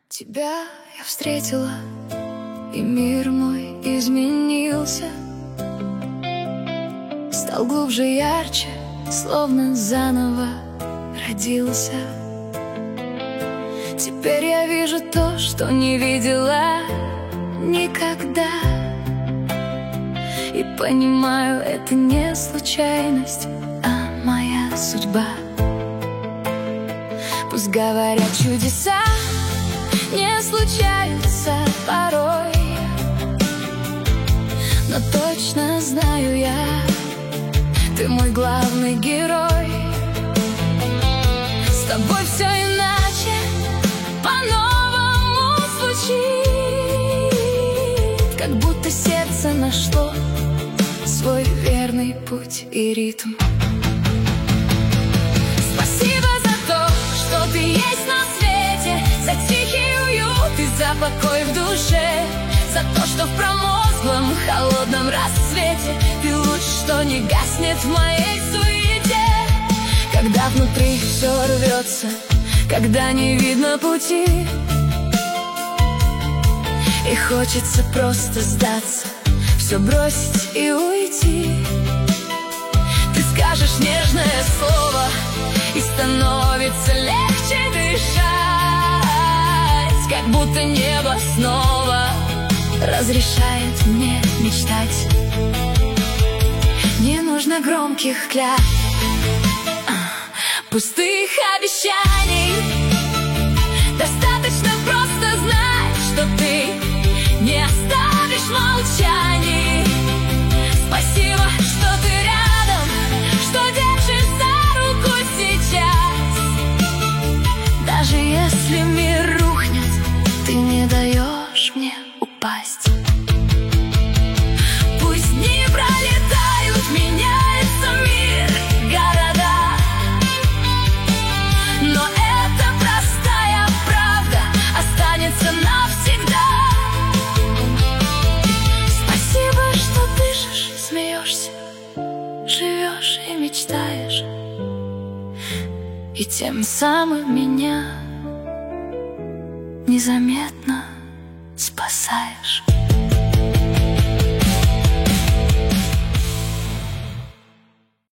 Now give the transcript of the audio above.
Тебя я встретила, и мир мой изменился. Стал глубже, ярче, словно заново родился. Теперь я вижу то, что не видела никогда. И понимаю, это не случайность, а моя судьба. Пусть говорят, чудеса не случаются порой, но точно знаю я, ты мой главный герой. С тобой все иначе, по-новому звучит, как будто сердце нашло свой верный путь и ритм. Спасибо за то, что ты есть на свете, за тихий уют и за покой в душе, за то, что в промозглом холодном рассвете ты луч, что не гаснет в моей суете. Когда внутри все рвется, когда не видно пути, и хочется просто сдаться, все бросить и уйти. Ты скажешь нежное слово, и становится легче дышать, как будто небо снова разрешает мне мечтать. Не нужно громких клятв, пустых обещаний. Достаточно просто знать, что ты не оставишь в молчании. Спасибо, что ты рядом, что держишь за руку сейчас. Даже если мир рухнет, ты не даешь мне упасть. Пусть дни пролетают, меняется мир, города, но эта простая правда останется навсегда. Спасибо, что дышишь, смеешься, живешь и мечтаешь, и тем самым меня незаметно спасаешь.